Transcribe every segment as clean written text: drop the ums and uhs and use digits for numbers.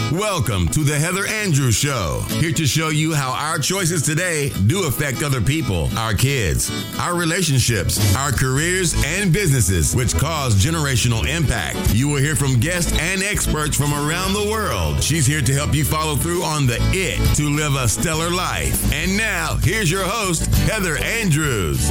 Welcome to the Heather Andrews Show. Here to show you how our choices today do affect other people, our kids, our relationships, our careers, and businesses, which cause generational impact. You will hear from guests and experts from around the world. She's here to help you follow through on the it to live a stellar life. And now, here's your host, Heather Andrews.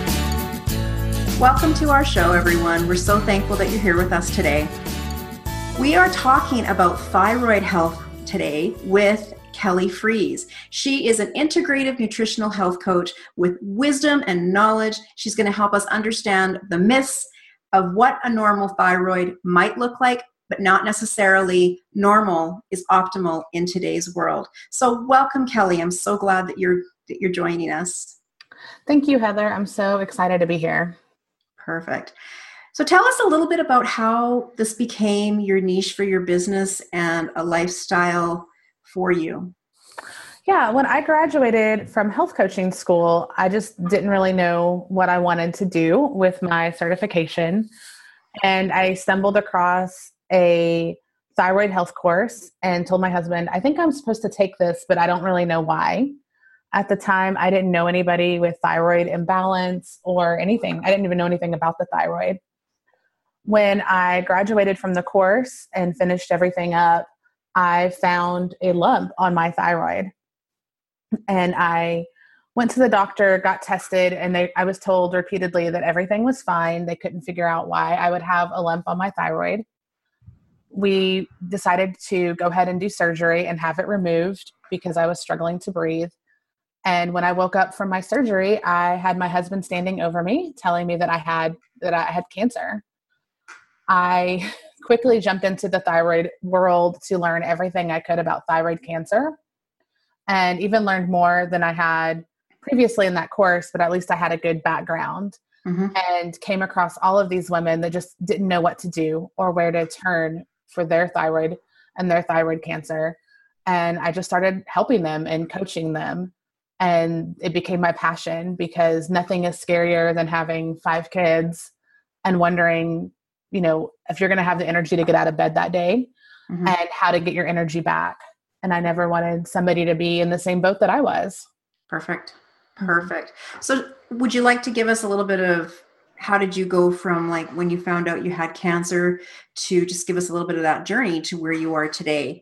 Welcome to our show, everyone. We're so thankful that you're here with us today. We are talking about thyroid health today with Kelly Freeze. She is an integrative nutritional health coach with wisdom and knowledge. She's going to help us understand the myths of what a normal thyroid might look like, but not necessarily normal is optimal in today's world. So welcome, Kelly. I'm so glad that you're joining us. Thank you, Heather. I'm so excited to be here. Perfect. So tell us a little bit about how this became your niche for your business and a lifestyle for you. Yeah, when I graduated from health coaching school, I just didn't really know what I wanted to do with my certification. And I stumbled across a thyroid health course and told my husband, I think I'm supposed to take this, but I don't really know why. At the time, I didn't know anybody with thyroid imbalance or anything. I didn't even know anything about the thyroid. When I graduated from the course and finished everything up, I found a lump on my thyroid. And I went to the doctor, got tested, and I was told repeatedly that everything was fine. They couldn't figure out why I would have a lump on my thyroid. We decided to go ahead and do surgery and have it removed because I was struggling to breathe. And when I woke up from my surgery, I had my husband standing over me telling me that I had cancer. I quickly jumped into the thyroid world to learn everything I could about thyroid cancer and even learned more than I had previously in that course, but at least I had a good background and came across all of these women that just didn't know what to do or where to turn for their thyroid and their thyroid cancer. And I just started helping them and coaching them. And it became my passion because nothing is scarier than having 5 kids and wondering, if you're going to have the energy to get out of bed that day and how to get your energy back. And I never wanted somebody to be in the same boat that I was. Perfect. So would you like to give us a little bit of how did you go from like when you found out you had cancer to just give us a little bit of that journey to where you are today?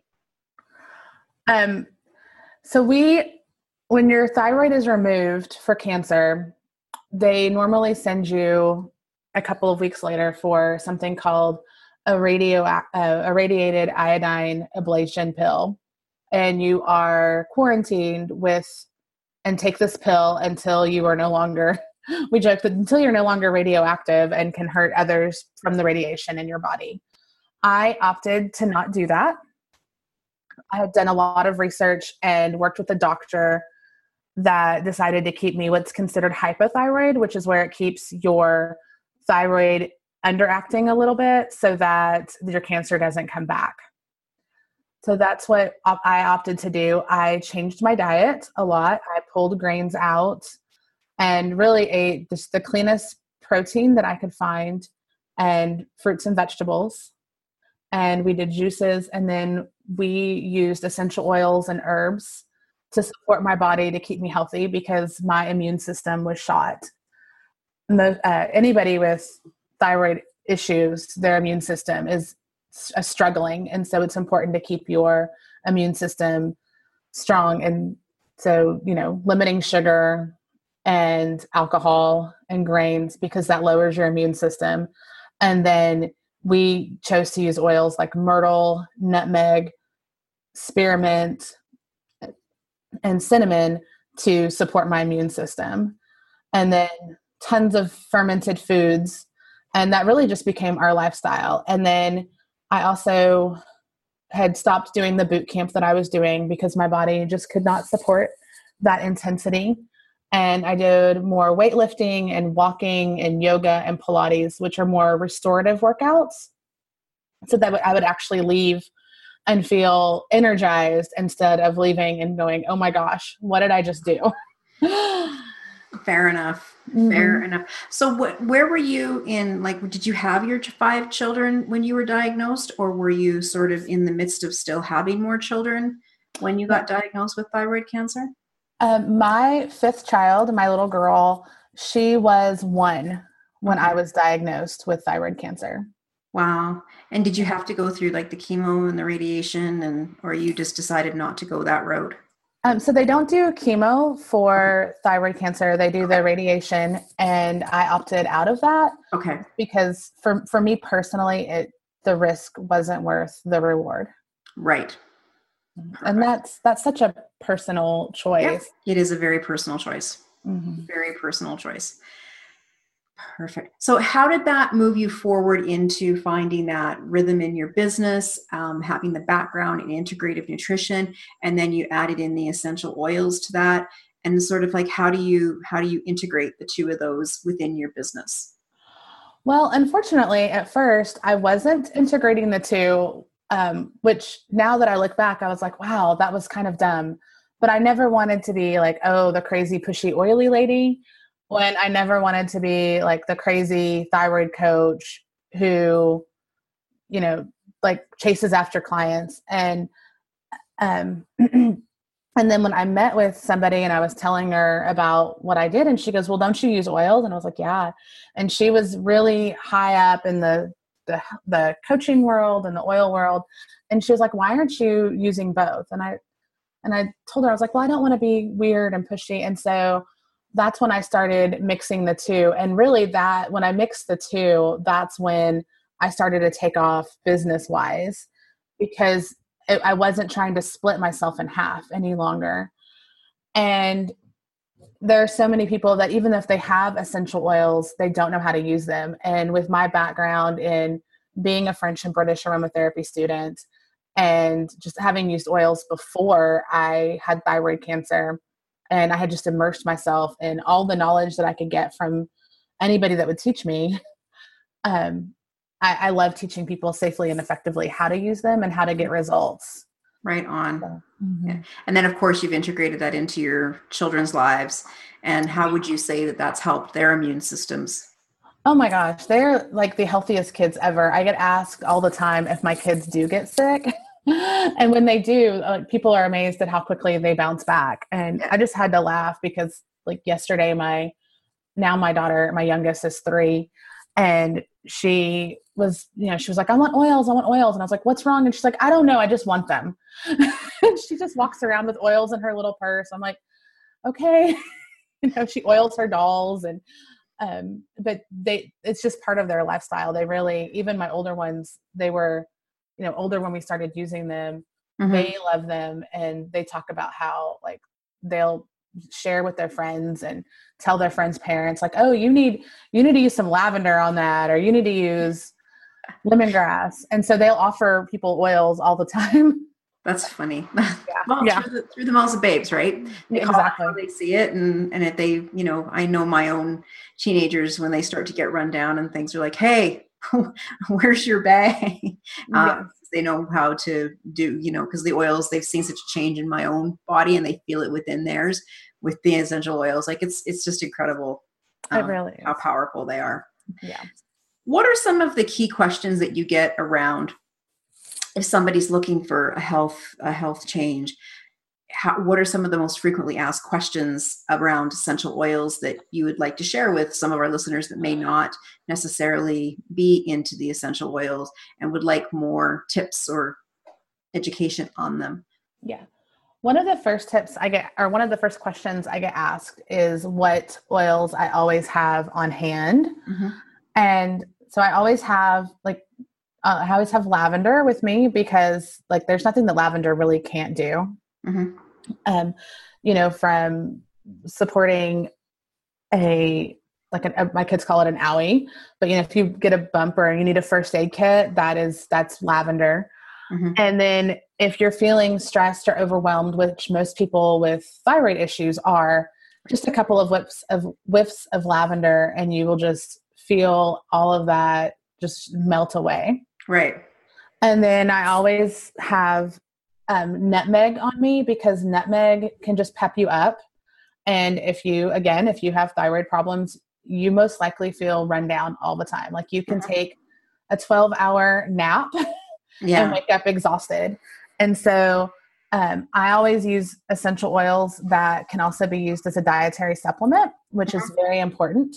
When your thyroid is removed for cancer, they normally send you a couple of weeks later for something called a radiated iodine ablation pill. And you are quarantined and take this pill until you are no longer, we joke that until you're no longer radioactive and can hurt others from the radiation in your body. I opted to not do that. I had done a lot of research and worked with a doctor that decided to keep me what's considered hypothyroid, which is where it keeps your thyroid underacting a little bit so that your cancer doesn't come back. So that's what I opted to do. I changed my diet a lot. I pulled grains out and really ate just the cleanest protein that I could find and fruits and vegetables. And we did juices, and then we used essential oils and herbs to support my body to keep me healthy because my immune system was shot. Anybody with thyroid issues, their immune system is struggling. And so it's important to keep your immune system strong. And so, limiting sugar and alcohol and grains because that lowers your immune system. And then we chose to use oils like myrtle, nutmeg, spearmint, and cinnamon to support my immune system. And then tons of fermented foods. And that really just became our lifestyle. And then I also had stopped doing the boot camp that I was doing because my body just could not support that intensity. And I did more weightlifting and walking and yoga and Pilates, which are more restorative workouts. So that I would actually leave and feel energized instead of leaving and going, oh my gosh, what did I just do? Fair enough. Mm-hmm. Fair enough. So where were you in, like, did you have your 5 children when you were diagnosed, or were you sort of in the midst of still having more children when you got diagnosed with thyroid cancer? My 5th child, my little girl, she was 1 when I was diagnosed with thyroid cancer. Wow. And did you have to go through like the chemo and the radiation, or you just decided not to go that route? So they don't do chemo for thyroid cancer. They do the radiation, and I opted out of that. Okay. Because for me personally, the risk wasn't worth the reward. Right. And that's such a personal choice. Yep. It is a very personal choice. Mm-hmm. Very personal choice. Perfect. So how did that move you forward into finding that rhythm in your business, having the background in integrative nutrition, and then you added in the essential oils to that, and sort of like how do you integrate the 2 of those within your business? Well, unfortunately, at first I wasn't integrating the 2, which now that I look back, I was like, wow, that was kind of dumb. But I never wanted to be like, oh, the crazy pushy oily lady. When I never wanted to be like the crazy thyroid coach who, like chases after clients. And, and then when I met with somebody and I was telling her about what I did, and she goes, well, don't you use oils? And I was like, yeah. And she was really high up in the coaching world and the oil world. And she was like, why aren't you using both? And I told her, I was like, well, I don't want to be weird and pushy. And so that's when I started mixing the 2. And really when I mixed the 2, that's when I started to take off business wise, because I wasn't trying to split myself in half any longer. And there are so many people that even if they have essential oils, they don't know how to use them. And with my background in being a French and British aromatherapy student and just having used oils before I had thyroid cancer, and I had just immersed myself in all the knowledge that I could get from anybody that would teach me. I love teaching people safely and effectively how to use them and how to get results. Right on. So, yeah. And then, of course, you've integrated that into your children's lives. And how would you say that that's helped their immune systems? Oh my gosh, they're like the healthiest kids ever. I get asked all the time if my kids do get sick. And when they do, people are amazed at how quickly they bounce back. And I just had to laugh because like yesterday, my daughter, my youngest, is 3, and she was like, I want oils. And I was like, what's wrong? And she's like, I don't know. I just want them. And she just walks around with oils in her little purse. I'm like, okay. She oils her dolls, and but it's just part of their lifestyle. They really, even my older ones, they were older when we started using them. Mm-hmm. They love them, and they talk about how like they'll share with their friends and tell their friends' parents like, oh, you need to use some lavender on that, or you need to use lemongrass. And so they'll offer people oils all the time. That's funny. Yeah. Well, yeah. Through the mouths of babes, right? They exactly. How they see it. And if they, I know my own teenagers, when they start to get run down and things, are like, hey, where's your bag? Yes. They know how to do, because the oils, they've seen such a change in my own body, and they feel it within theirs with the essential oils. Like it's just incredible. It really is. How powerful they are. Yeah. What are some of the key questions that you get around if somebody's looking for a health change? What are some of the most frequently asked questions around essential oils that you would like to share with some of our listeners that may not necessarily be into the essential oils and would like more tips or education on them? Yeah. One of the first tips I get, or one of the first questions I get asked, is what oils I always have on hand. Mm-hmm. And so I always have lavender with me, because like there's nothing that lavender really can't do. Mm-hmm. From supporting my kids call it an owie, but if you get a bump or you need a first aid kit, that's lavender. Mm-hmm. And then if you're feeling stressed or overwhelmed, which most people with thyroid issues are, just a couple of whiffs of lavender, and you will just feel all of that just melt away. Right. And then I always have nutmeg on me, because nutmeg can just pep you up. And if you have thyroid problems, you most likely feel run down all the time. Like you can take a 12-hour nap and wake up exhausted. And so I always use essential oils that can also be used as a dietary supplement, which is very important.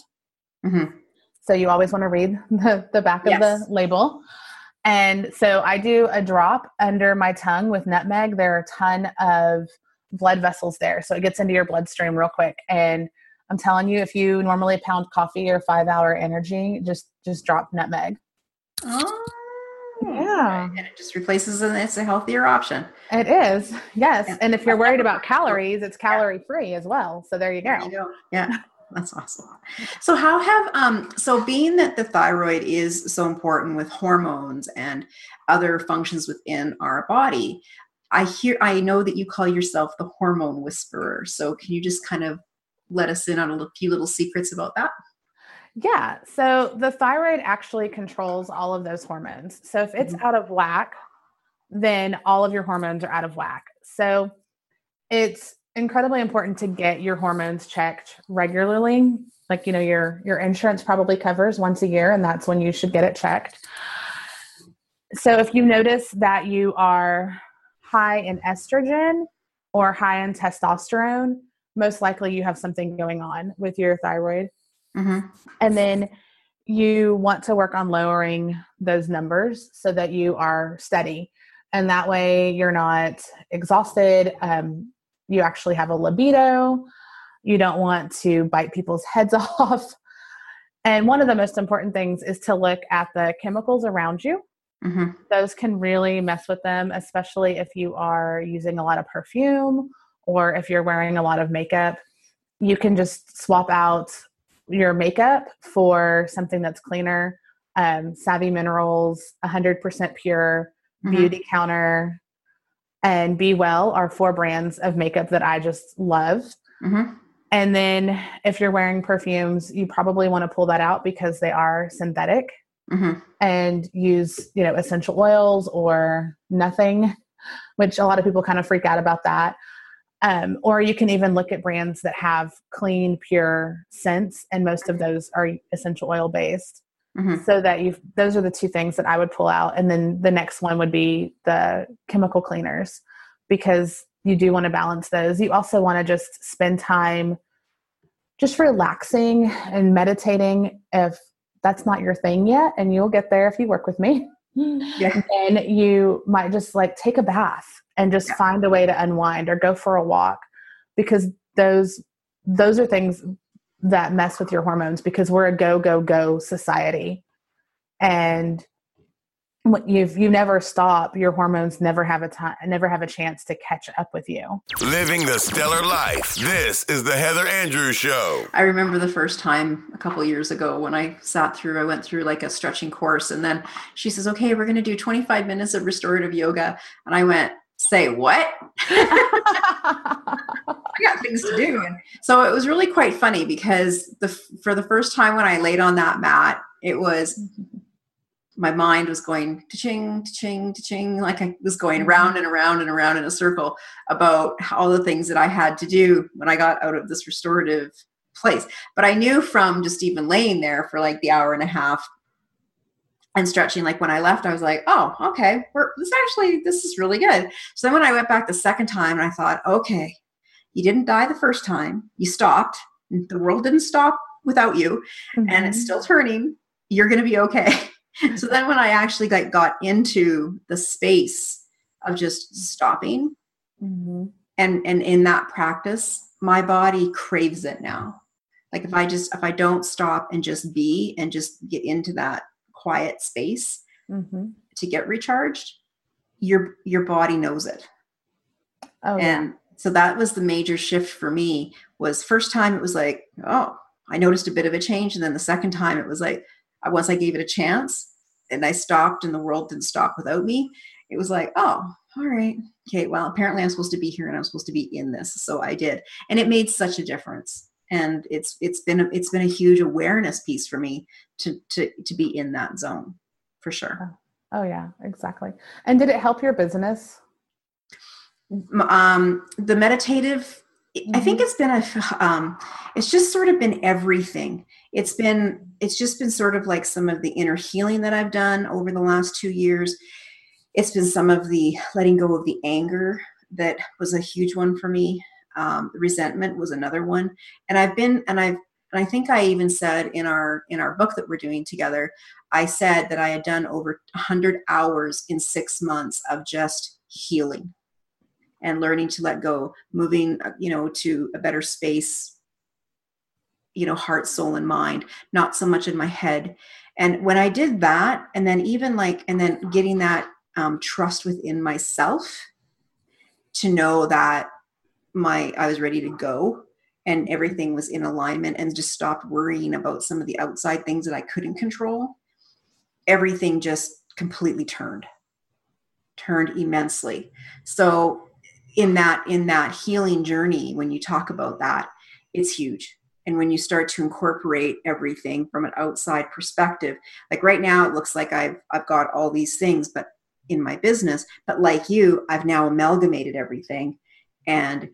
So you always want to read the back of the label. And so I do a drop under my tongue with nutmeg. There are a ton of blood vessels there. So it gets into your bloodstream real quick. And I'm telling you, if you normally pound coffee or 5-hour energy, just drop nutmeg. Oh, yeah. And it just replaces it. It's a healthier option. It is. Yes. Yeah. And if you're worried about calories, it's calorie free as well. So there you go. There you go. Yeah. That's awesome. So how have, so being that the thyroid is so important with hormones and other functions within our body, I know that you call yourself the hormone whisperer. So can you just kind of let us in on a few little secrets about that? Yeah. So the thyroid actually controls all of those hormones. So if it's out of whack, then all of your hormones are out of whack. So it's incredibly important to get your hormones checked regularly. Like, your insurance probably covers once a year, and that's when you should get it checked. So if you notice that you are high in estrogen or high in testosterone, most likely you have something going on with your thyroid. And then you want to work on lowering those numbers so that you are steady. And that way you're not exhausted. You actually have a libido. You don't want to bite people's heads off. And one of the most important things is to look at the chemicals around you. Those can really mess with them, especially if you are using a lot of perfume or if you're wearing a lot of makeup. You can just swap out your makeup for something that's cleaner. Savvy Minerals, 100% pure, Beauty Counter, and Be Well are 4 brands of makeup that I just love. And then if you're wearing perfumes, you probably want to pull that out because they are synthetic, and use, essential oils or nothing, which a lot of people kind of freak out about that. Or you can even look at brands that have clean, pure scents, and most of those are essential oil based. So that those are the 2 things that I would pull out. And then the next one would be the chemical cleaners, because you do want to balance those. You also want to just spend time just relaxing and meditating if that's not your thing yet. And you'll get there if you work with me. And you might just take a bath and just find a way to unwind or go for a walk, because those are things that mess with your hormones, because we're a go, go, go society. And you never stop, your hormones never have a chance to catch up with you. Living the stellar life. This is the Heather Andrews Show. I remember the first time a couple of years ago when I went through a stretching course, and then she says, okay, we're going to do 25 minutes of restorative yoga. And I went, say what? I got things to do. And so it was really quite funny, because for the first time when I laid on that mat, it was, my mind was going ta-ching, ta-ching, ta-ching, like I was going round and around and around in a circle about all the things that I had to do when I got out of this restorative place. But I knew from just even laying there for the hour and a half and stretching, when I left, I was like, oh, okay, this is really good. So then when I went back the second time, and I thought, okay, you didn't die the first time, you stopped, the world didn't stop without you, and it's still turning, you're going to be okay. So then when I actually got into the space of just stopping, and in that practice, my body craves it now. If I don't stop and just be and just get into that quiet space to get recharged, your body knows it. So that was the major shift for me. Was first time it was I noticed a bit of a change, and then the second time it was once I gave it a chance and I stopped and the world didn't stop without me, it was oh, all right, okay, well, apparently I'm supposed to be here and I'm supposed to be in this. So I did, and it made such a difference. And it's been a huge awareness piece for me to be in that zone, for sure. Oh yeah, exactly. And did it help your business? The meditative, I think it's been it's just sort of been everything. It's just been sort of like some of the inner healing that I've done over the last 2 years. It's been some of the letting go of the anger that was a huge one for me. The resentment was another one. And I think I even said in our book that we're doing together, I said that I had done over 100 hours in 6 months of just healing and learning to let go, moving, to a better space, heart, soul, and mind, not so much in my head. And when I did that, and then getting that trust within myself to know that I was ready to go and everything was in alignment, and just stopped worrying about some of the outside things that I couldn't control, everything just completely turned immensely. So in that healing journey, when you talk about that, it's huge. And when you start to incorporate everything from an outside perspective, like right now, it looks like I've got all these things, but in my business, but like you, I've now amalgamated everything, and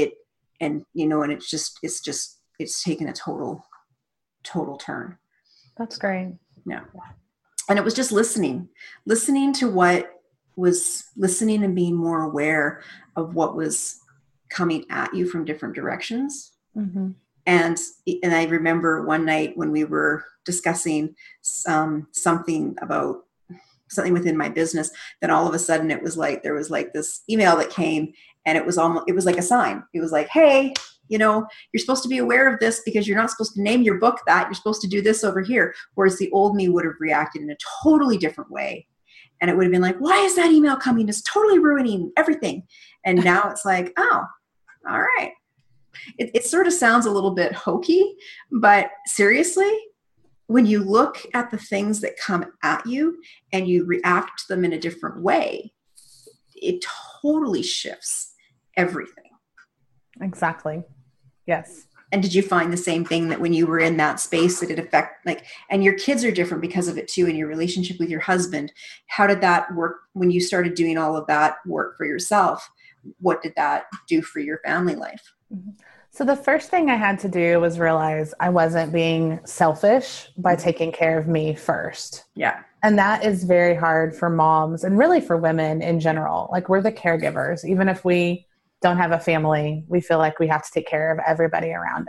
it's taken a total turn. That's great. Yeah. And it was just listening to what was listening, and being more aware of what was coming at you from different directions. Mm-hmm. And I remember one night when we were discussing something within my business, then all of a sudden there was like this email that came, and it was like a sign. It was like, hey, you're supposed to be aware of this, because you're not supposed to name your book that. You're supposed to do this over here. Whereas the old me would have reacted in a totally different way. And it would have been like, why is that email coming? It's totally ruining everything. And now it's like, oh, all right. It sort of sounds a little bit hokey, but seriously, when you look at the things that come at you and you react to them in a different way, it totally shifts everything. Exactly. Yes. And did you find the same thing, that when you were in that space, that it affect, and your kids are different because of it too, and your relationship with your husband? How did that work when you started doing all of that work for yourself? What did that do for your family life? So the first thing I had to do was realize I wasn't being selfish by taking care of me first. Yeah. And that is very hard for moms, and really for women in general. Like, we're the caregivers. Even if we don't have a family, we feel like we have to take care of everybody around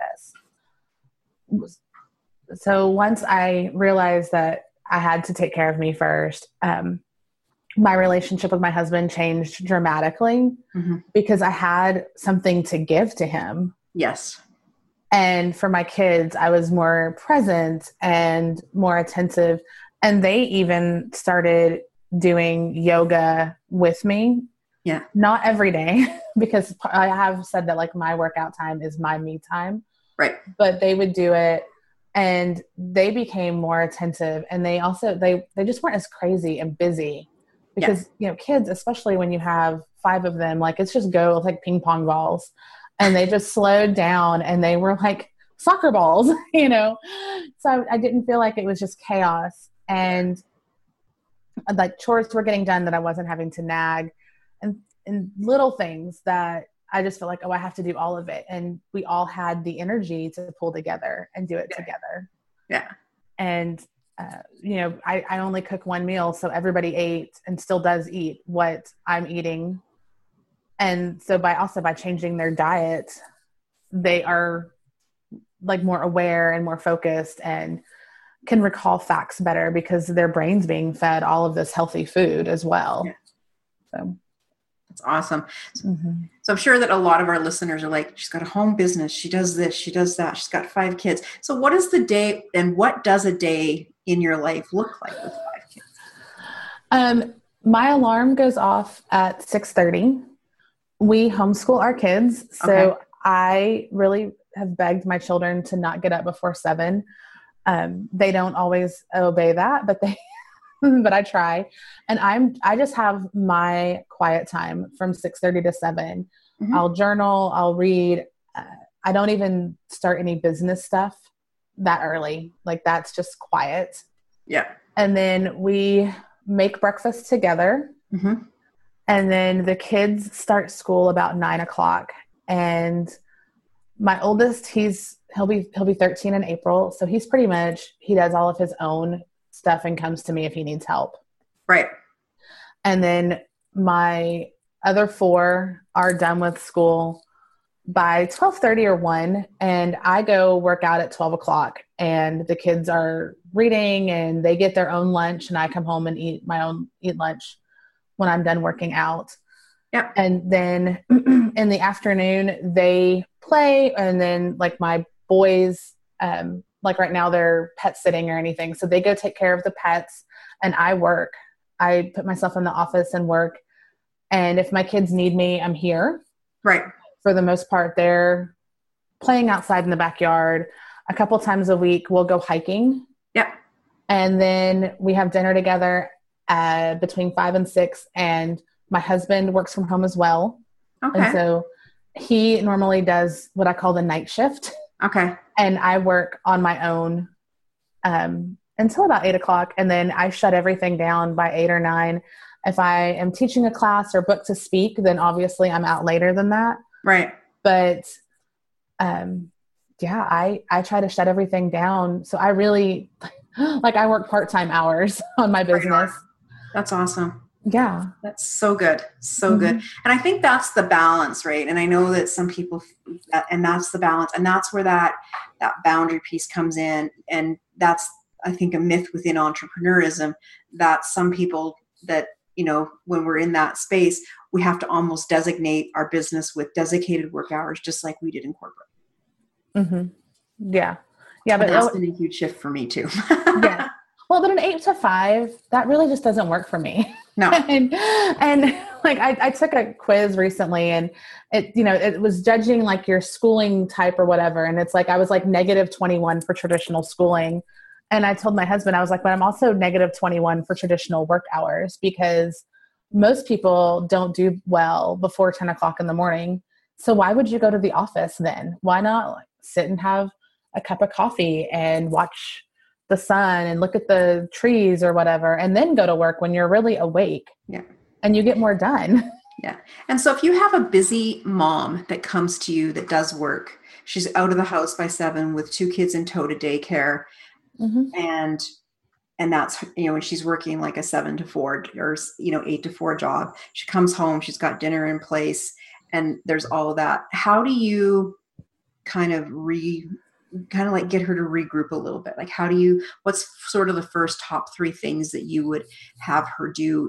us. So once I realized that I had to take care of me first, my relationship with my husband changed dramatically, mm-hmm. because I had something to give to him. Yes. And for my kids, I was more present and more attentive. And they even started doing yoga with me. Yeah. Not every day, because I have said that, like, my workout time is my me time. Right. But they would do it, and they became more attentive. And they also, they just weren't as crazy and busy, because, kids, especially when you have 5 of them, like, it's just go like ping pong balls, and they just slowed down, and they were like soccer balls, So I didn't feel like it was just chaos, and like chores were getting done that I wasn't having to nag, and little things that I just felt like, oh, I have to do all of it. And we all had the energy to pull together and do it together. Yeah. And, I only cook one meal, so everybody ate and still does eat what I'm eating. And so by changing their diet, they are like more aware and more focused and can recall facts better, because their brain's being fed all of this healthy food as well. Yeah. So that's awesome. Mm-hmm. So I'm sure that a lot of our listeners are like, she's got a home business. She does this, she does that. She's got 5 kids. So what is the day, and what does a day in your life look like with 5 kids? My alarm goes off at 6:30. We homeschool our kids. So Okay. I really have begged my children to not get up before 7. They don't always obey that, but but I try. And I just have my quiet time from 6:30 to 7. Mm-hmm. I'll journal, I'll read. I don't even start any business stuff that early. Like, that's just quiet. Yeah. And then we make breakfast together. Mm-hmm. And then the kids start school about 9:00, and my oldest, he'll be 13 in April. So he does all of his own stuff and comes to me if he needs help. Right. And then my other 4 are done with school by 12:30 or 1, and I go work out at 12 o'clock, and the kids are reading and they get their own lunch, and I come home and eat lunch when I'm done working out. Yep. And then in the afternoon they play, and then like my boys, like right now they're pet sitting or anything. So they go take care of the pets and I work. I put myself in the office and work. And if my kids need me, I'm here. Right. For the most part, they're playing outside in the backyard. A couple times a week, we'll go hiking. Yep. And then we have dinner together between 5 and 6. And my husband works from home as well. Okay. And so he normally does what I call the night shift. Okay. And I work on my own until about 8 o'clock. And then I shut everything down by 8 or 9. If I am teaching a class or booked to speak, then obviously I'm out later than that. Right. But I try to shut everything down. So I really, I work part-time hours on my business. That's awesome. Yeah. That's so good. So good. And I think that's the balance, right? And I know that some people, and that's the balance. And that's where that boundary piece comes in. And that's, I think, a myth within entrepreneurism, that some people that, when we're in that space, we have to almost designate our business with dedicated work hours, just like we did in corporate. Mm-hmm. Yeah. Yeah. But that's been a huge shift for me too. Yeah. Well, but an 8 to 5, that really just doesn't work for me. No. and like I took a quiz recently, and it was judging like your schooling type or whatever. And it's like, I was like -21 for traditional schooling. And I told my husband, I was like, but I'm also -21 for traditional work hours, because most people don't do well before 10 o'clock in the morning. So why would you go to the office then? Why not sit and have a cup of coffee and watch the sun and look at the trees or whatever, and then go to work when you're really awake? Yeah. And you get more done. Yeah. And so if you have a busy mom that comes to you that does work, she's out of the house by 7 with 2 kids in tow to daycare. Mm-hmm. And that's, when she's working like a 7 to 4 or, 8 to 4 job, she comes home, she's got dinner in place, and there's all of that. How do you kind of like get her to regroup a little bit? Like, what's sort of the first top 3 things that you would have her do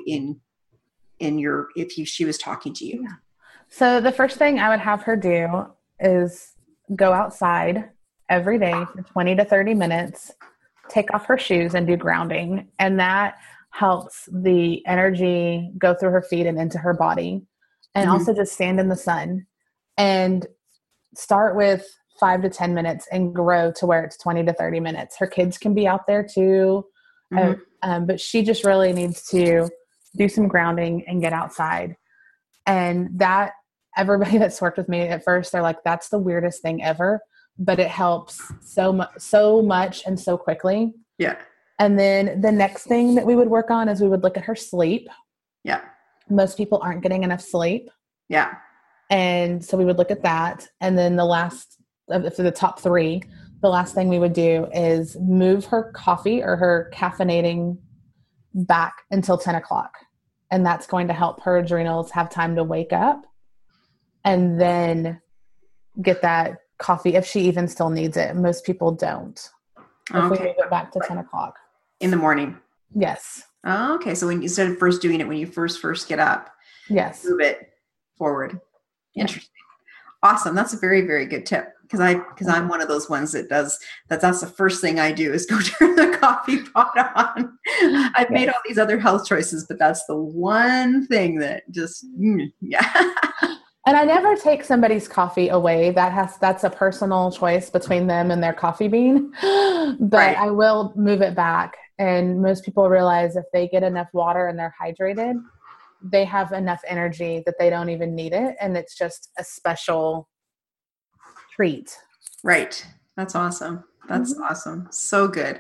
if she was talking to you? Yeah. So the first thing I would have her do is go outside every day for 20 to 30 minutes, take off her shoes and do grounding. And that helps the energy go through her feet and into her body. And also just stand in the sun and start with 5 to 10 minutes and grow to where it's 20 to 30 minutes. Her kids can be out there too. But she just really needs to do some grounding and get outside. And that, everybody that's worked with me at first, they're like, that's the weirdest thing ever. But it helps so much and so quickly. Yeah. And then the next thing that we would work on is we would look at her sleep. Yeah. Most people aren't getting enough sleep. Yeah. And so we would look at that. And then for the top 3, the last thing we would do is move her coffee or her caffeinating back until 10 o'clock. And that's going to help her adrenals have time to wake up and then get that coffee if she even still needs it. Most people don't. If we move it back to 10 o'clock. In the morning? Yes. Oh, okay. So instead of first doing it when you first get up, yes, move it forward. Interesting. Awesome. That's a very, very good tip. Because I'm one of those ones that's the first thing I do is go turn the coffee pot on. I've made all these other health choices, but that's the one thing that just, yeah. And I never take somebody's coffee away. That's a personal choice between them and their coffee bean. But right. I will move it back. And most people realize if they get enough water and they're hydrated, they have enough energy that they don't even need it. And it's just a special treat. Right. That's awesome. That's awesome. So good.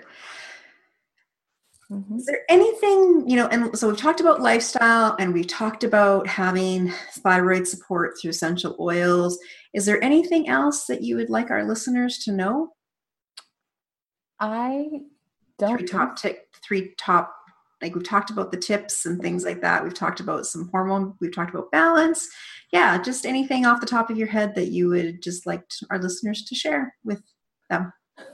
Is there anything, and so we've talked about lifestyle and we've talked about having thyroid support through essential oils. Is there anything else that you would like our listeners to know? I don't. Three top, like we've talked about the tips and things like that. We've talked about some hormone. We've talked about balance. Yeah, just anything off the top of your head that you would just like our listeners to share with them.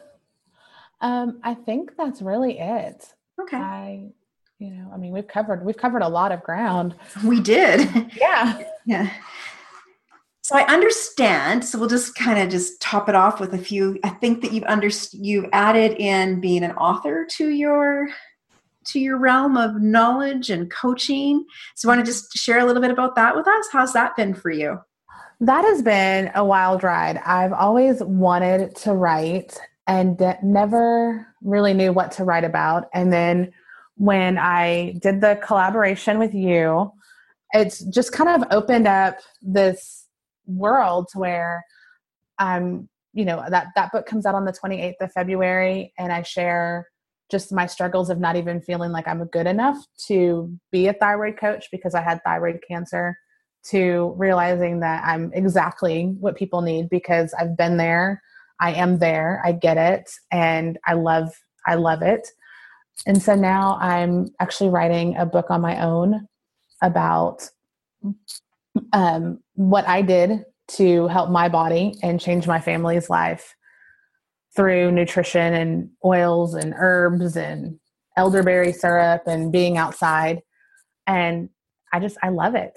I think that's really it. Okay. We've covered a lot of ground. We did. Yeah. Yeah. So I understand. So we'll just kind of just top it off with a few. I think that you've added in being an author to your realm of knowledge and coaching. So want to just share a little bit about that with us? How's that been for you? That has been a wild ride. I've always wanted to write and never really knew what to write about. And then when I did the collaboration with you, it's just kind of opened up this world to where I'm, that book comes out on the 28th of February, and I share just my struggles of not even feeling like I'm good enough to be a thyroid coach because I had thyroid cancer, to realizing that I'm exactly what people need because I've been there. I am there. I get it. And I love it. And so now I'm actually writing a book on my own about what I did to help my body and change my family's life through nutrition and oils and herbs and elderberry syrup and being outside. And I love it.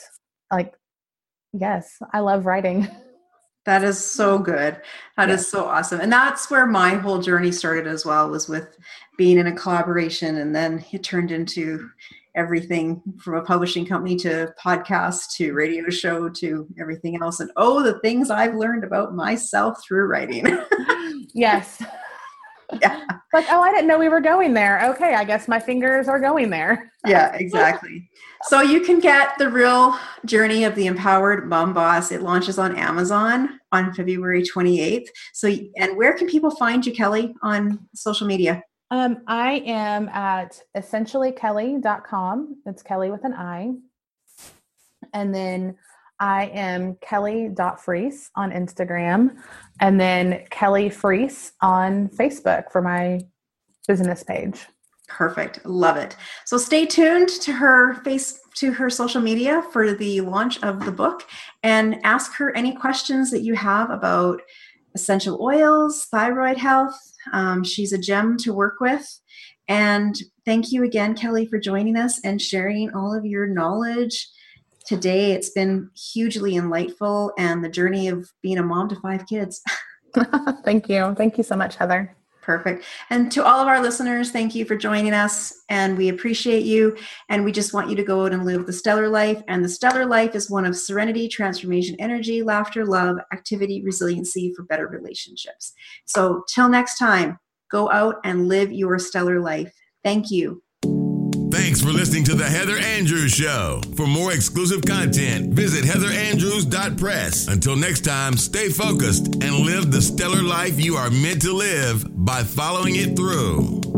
Yes, I love writing. That is so good. That is so awesome. And that's where my whole journey started as well, was with being in a collaboration. And then it turned into everything from a publishing company to podcast to radio show to everything else. And the things I've learned about myself through writing. Yes. Yeah. I didn't know we were going there. Okay, I guess my fingers are going there. Yeah, exactly. So you can get The Real Journey of the Empowered Mom Boss. It launches on Amazon on February 28th. And where can people find you, Kelly, on social media? I am at essentiallykelly.com. It's Kelly with an I. And then I am Kelly.Freese on Instagram, and then Kelly Freese on Facebook for my business page. Perfect. Love it. So stay tuned to her social media for the launch of the book, and ask her any questions that you have about essential oils, thyroid health. She's a gem to work with. And thank you again, Kelly, for joining us and sharing all of your knowledge today. It's been hugely enlightful, and the journey of being a mom to 5 kids. Thank you. Thank you so much, Heather. Perfect. And to all of our listeners, thank you for joining us, and we appreciate you. And we just want you to go out and live the stellar life. And the stellar life is one of serenity, transformation, energy, laughter, love, activity, resiliency for better relationships. So till next time, go out and live your stellar life. Thank you. Thanks for listening to The Heather Andrews Show. For more exclusive content, visit heatherandrews.press. Until next time, stay focused and live the stellar life you are meant to live by following it through.